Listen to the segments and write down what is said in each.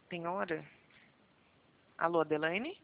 Tem hora? Alô, Adelaine?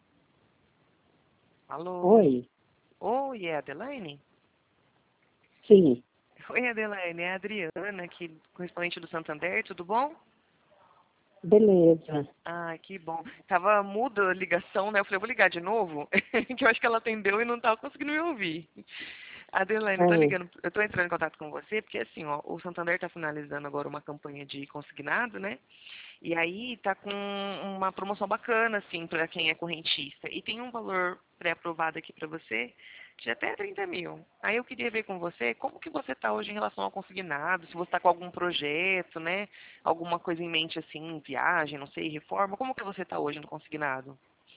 Alô? Oi, Oi, é a Adelaine? sim, Oi, Adelaine, é a Adriana, aqui, correspondente do Santander, tudo bom? beleza. Ah, que bom. Tava muda a ligação, né? Eu falei, eu vou ligar de novo, que eu acho que ela atendeu e não tava conseguindo me ouvir. Adelaine, eu tô Ah, ligando, eu tô entrando em contato com você, porque assim, ó, o Santander tá finalizando agora uma campanha de consignado, né? E aí tá com uma promoção bacana, assim, para quem é correntista. E tem um valor pré-aprovado aqui para você de até 30 mil. Aí eu queria ver com você como que você está hoje em relação ao consignado, se você está com algum projeto, né? Alguma coisa em mente assim, viagem, não sei, reforma. Como que você está hoje no consignado?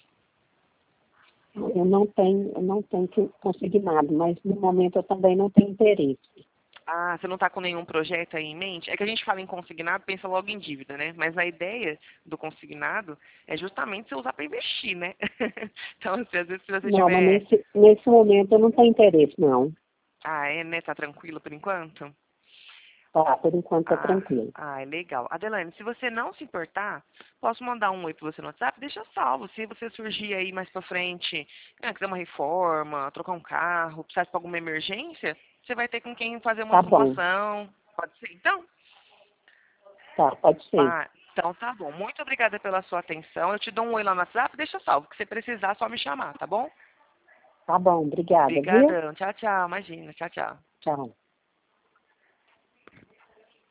eu não tenho consignado, mas no momento eu também não tenho interesse. Ah, você não está com nenhum projeto aí em mente? É que a gente fala em consignado, pensa logo em dívida, né? Mas a ideia do consignado é justamente você usar para investir, né? Então, assim, às vezes se você Não, mas tiver... nesse momento eu não tenho interesse, não. Ah, é, né? Tá tranquilo por enquanto? Tá, por enquanto tá Ah, tranquilo. é legal. Adelaine, se você não se importar, posso mandar um oi para você no WhatsApp? Deixa salvo. Se você surgir aí mais pra frente, quiser uma reforma, trocar um carro, precisar de alguma emergência, você vai ter com quem fazer uma Tá bom, simulação. Pode ser, então? tá, pode ser. Ah, então tá bom. Muito obrigada pela sua atenção. Eu te dou um oi lá no WhatsApp, deixa salvo. Que você precisar, só me chamar, tá bom? Tá bom, obrigada, viu? Obrigadão. Tchau, tchau. Imagina. Tchau, tchau. Tchau.